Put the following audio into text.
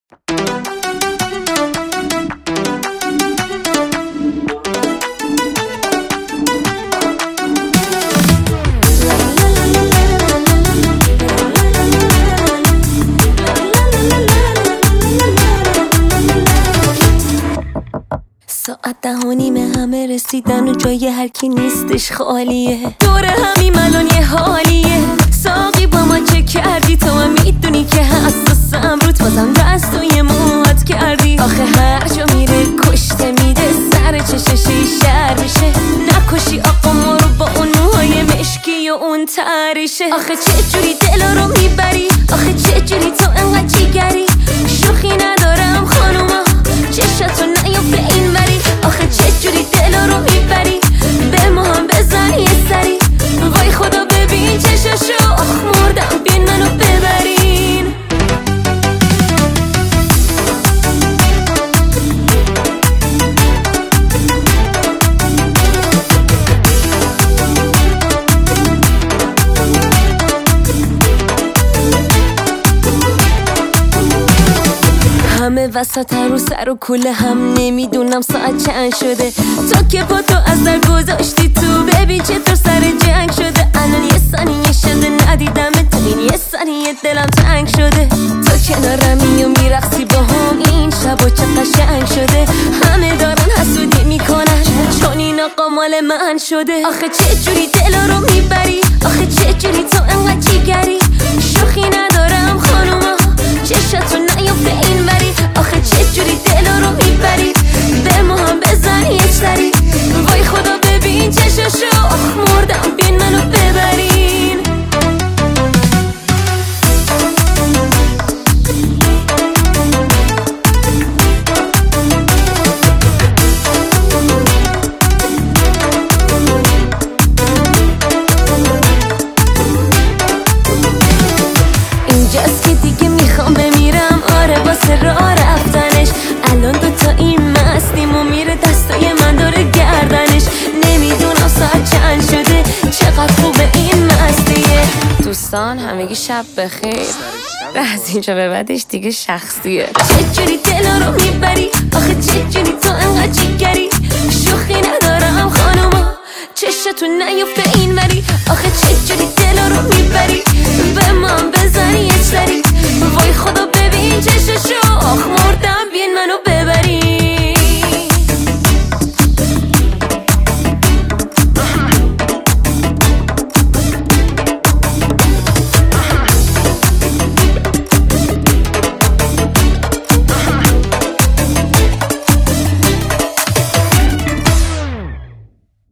ساعت 10:30 همه رسیدن و جای هر کی نیستش خالیه. دور همیم الان یه حالیه. ساقی با ما چه کردی؟ تو هم میدونی که حساسم رود، بازم دستوی موهات کردی. آخه هر جا میره کشته میده، سر چششی شر میشه. نکشی آقا ما رو با اون موهای مشکی و اون تریشه. آخه چه جوری دلا رو میبری؟ آخه چه جوری تو انقدر جیگری؟ شوخی ندارم خانوما، چشتو نیافته این وری. آخه چه جوری دلا رو میبری؟ به ما هم بزن یه سری. وای خدا ببین چششو، آخ مردم بین منو ببرین. همه وسط رو سر و کوله هم، نمیدونم ساعت چند شده. تا که با تو از در گذاشتی تو، ببین چطور سر جنگ شده. الان یه ثانیه شده ندیدم تو، این یه ثانیه دلم تنگ شده. تو کنارمی و میرقصی با هم، این شبا چه قشنگ شده. همه دارن حسودی میکنن چون این آقا مال من شده. آخه چه جوری دلا رو میبری؟ آخه چه جوری تو انقدر جیگری؟ شوخی ندارم خانوما، چشتو نیافته این وری. آخه چه جوری دلا رو میبری؟ به ما هم بزن یه سری. وای خدا ببین چششو، آخ مردم بین منو ببرین. اینجاست که دیگه میخوام بمیرم، آره واسه راه رفتنش. الان دوتا این مستیم و میره دستای من داره گردنش. نمیدونم ساعت چند شده، چقدر خوبه این مستیه. دوستان همگی شب بخیر. از اینجا به بعدش دیگه شخصیه. چه جوری دلا رو میبری؟ آخه چه جوری تو انقدر جیگری؟ شوخی ندارم خانوما، چشتو نیافته این وری. آخه چه جوری دلا رو میبری؟ به ما بزن یه سری. وای خدا ببین چششو،